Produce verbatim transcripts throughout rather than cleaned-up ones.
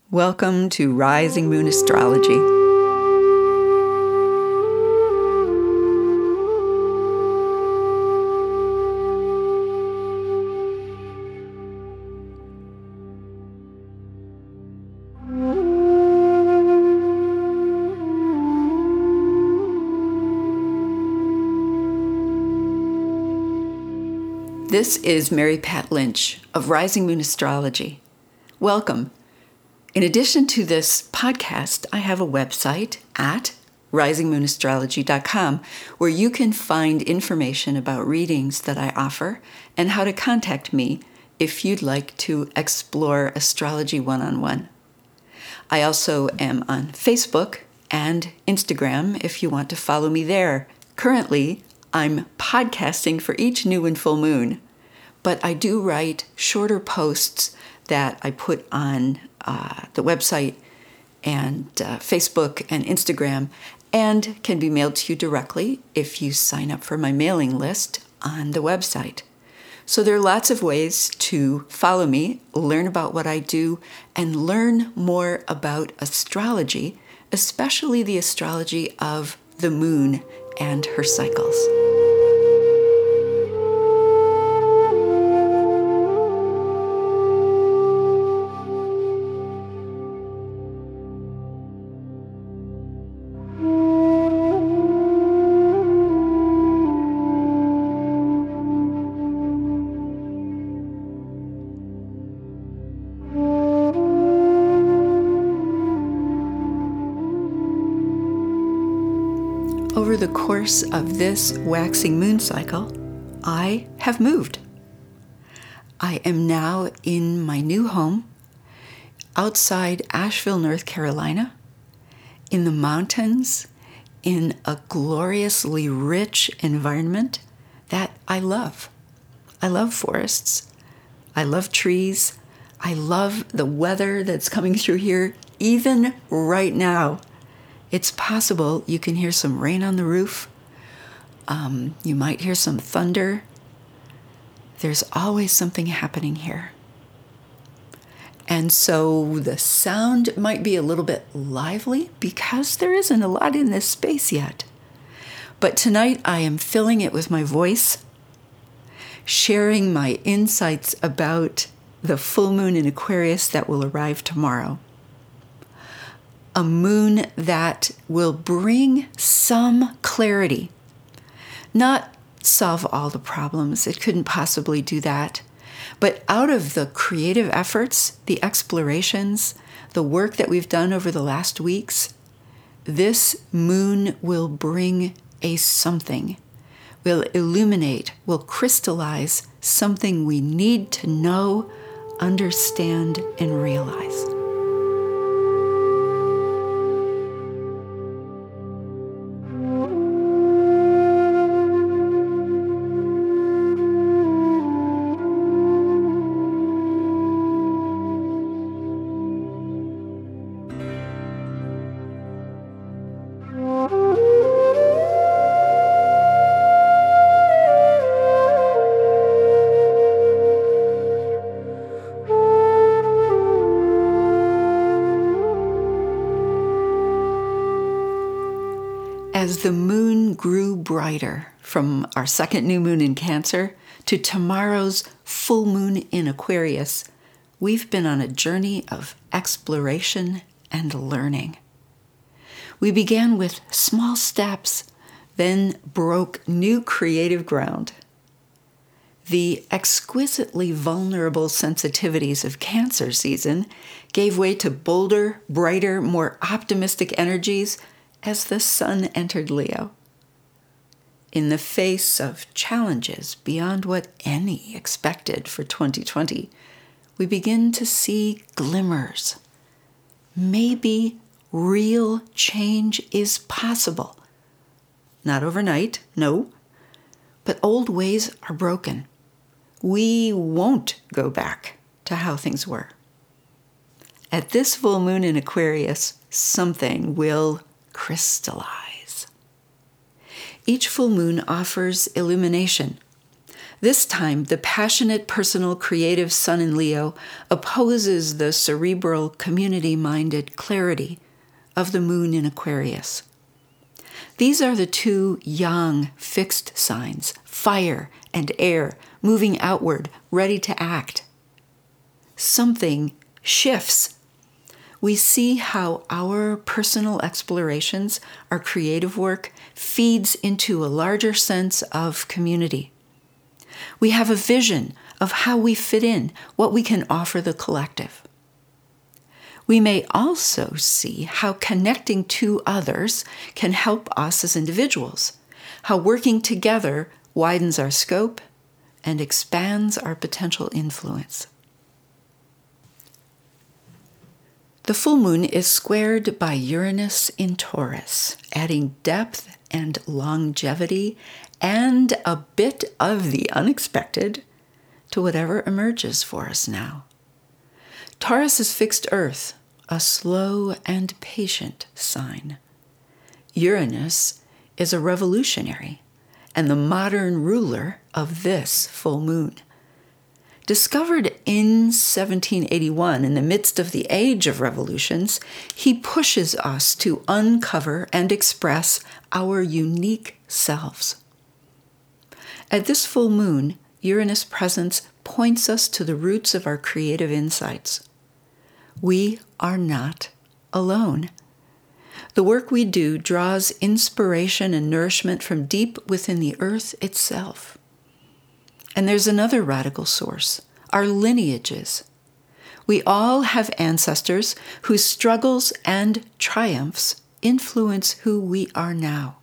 Welcome to Rising Moon Astrology. This is Mary Pat Lynch of Rising Moon Astrology. Welcome. In addition to this podcast, I have a website at rising moon astrology dot com where you can find information about readings that I offer and how to contact me if you'd like to explore astrology one-on-one. I also am on Facebook and Instagram if you want to follow me there. Currently, I'm podcasting for each new and full moon, but I do write shorter posts that I put on uh, the website and uh, Facebook and Instagram, and can be mailed to you directly if you sign up for my mailing list on the website. So there are lots of ways to follow me, learn about what I do, and learn more about astrology, especially the astrology of the moon and her cycles. Over the course of this waxing moon cycle, I have moved. I am now in my new home outside Asheville, North Carolina, in the mountains, in a gloriously rich environment that I love. I love forests. I love trees. I love the weather that's coming through here, even right now. It's possible you can hear some rain on the roof. Um, you might hear some thunder. There's always something happening here. And so the sound might be a little bit lively because there isn't a lot in this space yet. But tonight I am filling it with my voice, sharing my insights about the full moon in Aquarius that will arrive tomorrow. A moon that will bring some clarity, not solve all the problems. It couldn't possibly do that. But out of the creative efforts, the explorations, the work that we've done over the last weeks, this moon will bring a something, will illuminate, will crystallize something we need to know, understand, and realize. As the moon grew brighter from our second new moon in Cancer to tomorrow's full moon in Aquarius, we've been on a journey of exploration and learning. We began with small steps, then broke new creative ground. The exquisitely vulnerable sensitivities of Cancer season gave way to bolder, brighter, more optimistic energies as the sun entered Leo. In the face of challenges beyond what any expected for twenty twenty, we begin to see glimmers. Maybe real change is possible. Not overnight, no, but old ways are broken. We won't go back to how things were. At this full moon in Aquarius, something will crystallize. Each full moon offers illumination. This time, the passionate, personal, creative sun in Leo opposes the cerebral, community-minded clarity of the moon in Aquarius. These are the two yang fixed signs, fire and air, moving outward, ready to act. Something shifts. We see how our personal explorations, our creative work, feeds into a larger sense of community. We have a vision of how we fit in, what we can offer the collective. We may also see how connecting to others can help us as individuals, how working together widens our scope and expands our potential influence. The full moon is squared by Uranus in Taurus, adding depth and longevity and a bit of the unexpected to whatever emerges for us now. Taurus is fixed earth, a slow and patient sign. Uranus is a revolutionary and the modern ruler of this full moon. Discovered in seventeen eighty-one, in the midst of the age of revolutions, he pushes us to uncover and express our unique selves. At this full moon, Uranus' presence points us to the roots of our creative insights. We are not alone. The work we do draws inspiration and nourishment from deep within the earth itself. And there's another radical source, our lineages. We all have ancestors whose struggles and triumphs influence who we are now.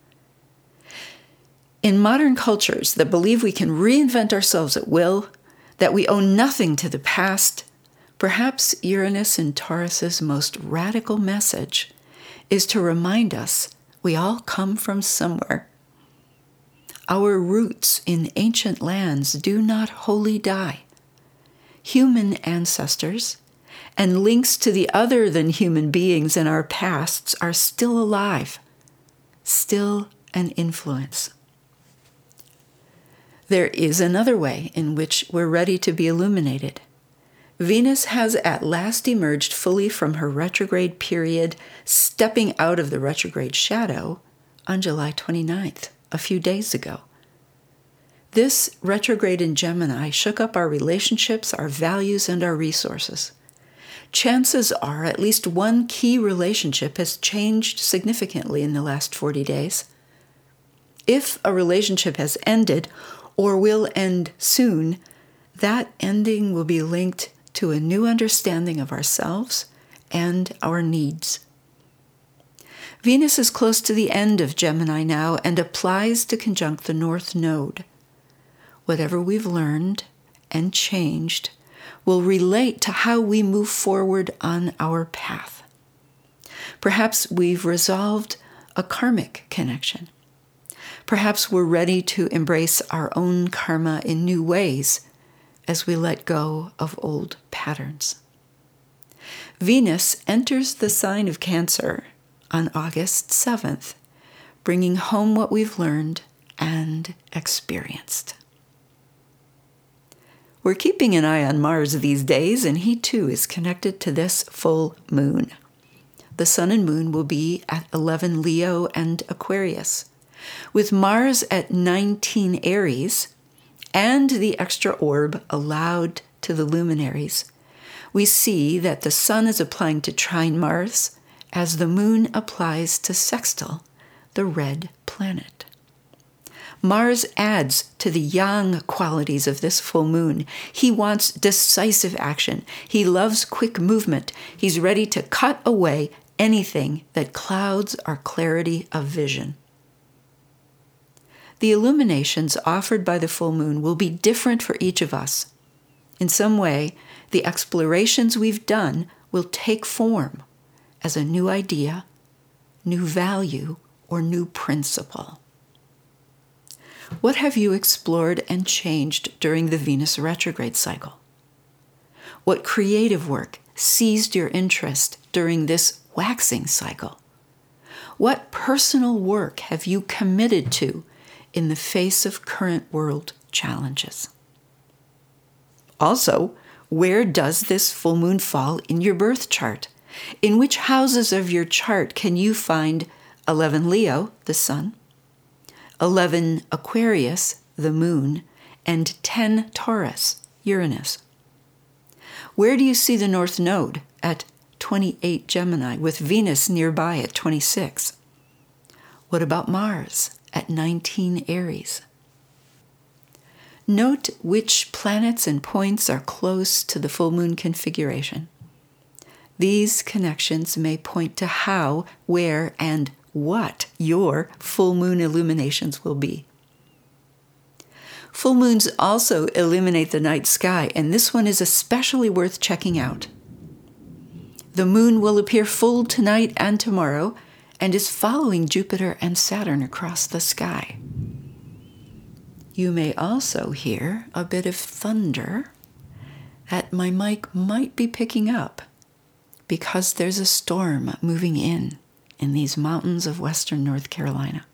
In modern cultures that believe we can reinvent ourselves at will, that we owe nothing to the past, perhaps Uranus in Taurus's most radical message is to remind us we all come from somewhere. Our roots in ancient lands do not wholly die. Human ancestors and links to the other than human beings in our pasts are still alive, still an influence. There is another way in which we're ready to be illuminated. Venus has at last emerged fully from her retrograde period, stepping out of the retrograde shadow on July twenty-ninth, a few days ago. This retrograde in Gemini shook up our relationships, our values, and our resources. Chances are at least one key relationship has changed significantly in the last forty days. If a relationship has ended or will end soon, that ending will be linked to a new understanding of ourselves and our needs. Venus is close to the end of Gemini now and applies to conjunct the North Node. Whatever we've learned and changed will relate to how we move forward on our path. Perhaps we've resolved a karmic connection. Perhaps we're ready to embrace our own karma in new ways as we let go of old patterns. Venus enters the sign of Cancer on August seventh, bringing home what we've learned and experienced. We're keeping an eye on Mars these days, and he too is connected to this full moon. The sun and moon will be at eleven Leo and Aquarius. With Mars at nineteen Aries and the extra orb allowed to the luminaries, we see that the sun is applying to trine Mars as the moon applies to sextile, the red planet. Mars adds to the yang qualities of this full moon. He wants decisive action. He loves quick movement. He's ready to cut away anything that clouds our clarity of vision. The illuminations offered by the full moon will be different for each of us. In some way, the explorations we've done will take form as a new idea, new value, or new principle. What have you explored and changed during the Venus retrograde cycle? What creative work seized your interest during this waxing cycle? What personal work have you committed to in the face of current world challenges. Also, where does this full moon fall in your birth chart? In which houses of your chart can you find eleven Leo, the sun, eleven Aquarius, the moon, and ten Taurus, Uranus? Where do you see the North Node? At twenty-eight Gemini, with Venus nearby at twenty-six. What about Mars at nineteen Aries? Note which planets and points are close to the full moon configuration. These connections may point to how, where, and what your full moon illuminations will be. Full moons also illuminate the night sky, and this one is especially worth checking out. The moon will appear full tonight and tomorrow, and is following Jupiter and Saturn across the sky. You may also hear a bit of thunder that my mic might be picking up because there's a storm moving in in these mountains of western North Carolina.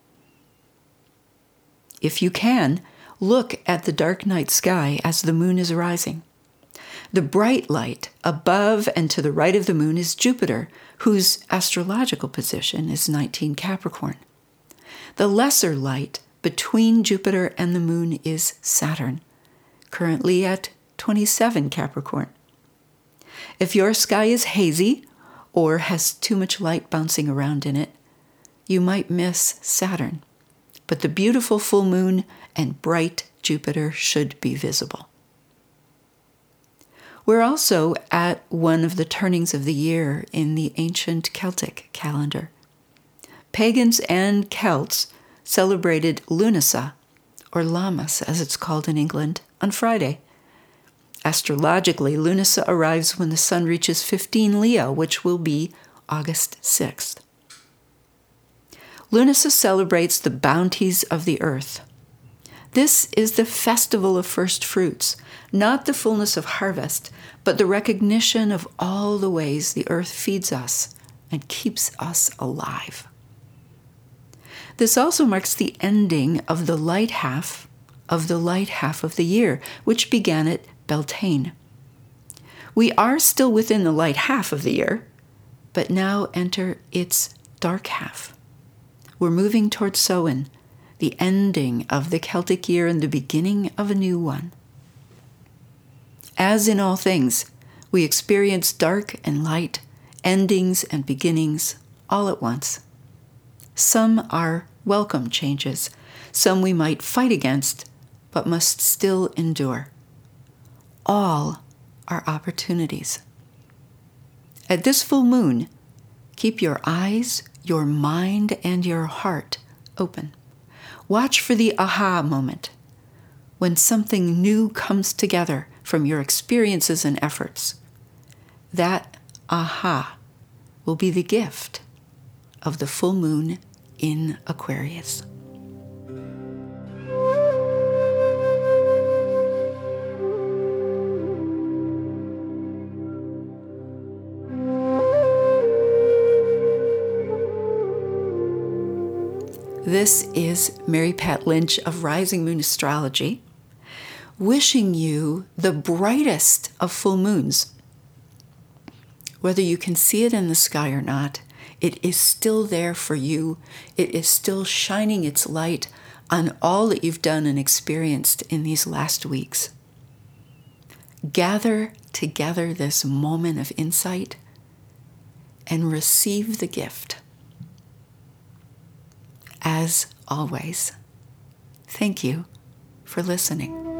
If you can, look at the dark night sky as the moon is rising. The bright light above and to the right of the moon is Jupiter, whose astrological position is nineteen Capricorn. The lesser light between Jupiter and the moon is Saturn, currently at twenty-seven Capricorn. If your sky is hazy or has too much light bouncing around in it, you might miss Saturn, but the beautiful full moon and bright Jupiter should be visible. We're also at one of the turnings of the year in the ancient Celtic calendar. Pagans and Celts celebrated Lunasa, or Lammas as it's called in England, on Friday. Astrologically, Lunasa arrives when the sun reaches fifteen Leo, which will be August sixth. Lunasa celebrates the bounties of the earth. This is the festival of first fruits, not the fullness of harvest, but the recognition of all the ways the earth feeds us and keeps us alive. This also marks the ending of the light half of the light half of the year, which began at Beltane. We are still within the light half of the year, but now enter its dark half. We're moving towards Samhain, the ending of the Celtic year and the beginning of a new one. As in all things, we experience dark and light, endings and beginnings all at once. Some are welcome changes, some we might fight against, but must still endure. All are opportunities. At this full moon, keep your eyes, your mind, and your heart open. Watch for the aha moment, when something new comes together from your experiences and efforts. That aha will be the gift of the full moon in Aquarius. This is Mary Pat Lynch of Rising Moon Astrology, wishing you the brightest of full moons. Whether you can see it in the sky or not, it is still there for you. It is still shining its light on all that you've done and experienced in these last weeks. Gather together this moment of insight and receive the gift. As always, thank you for listening.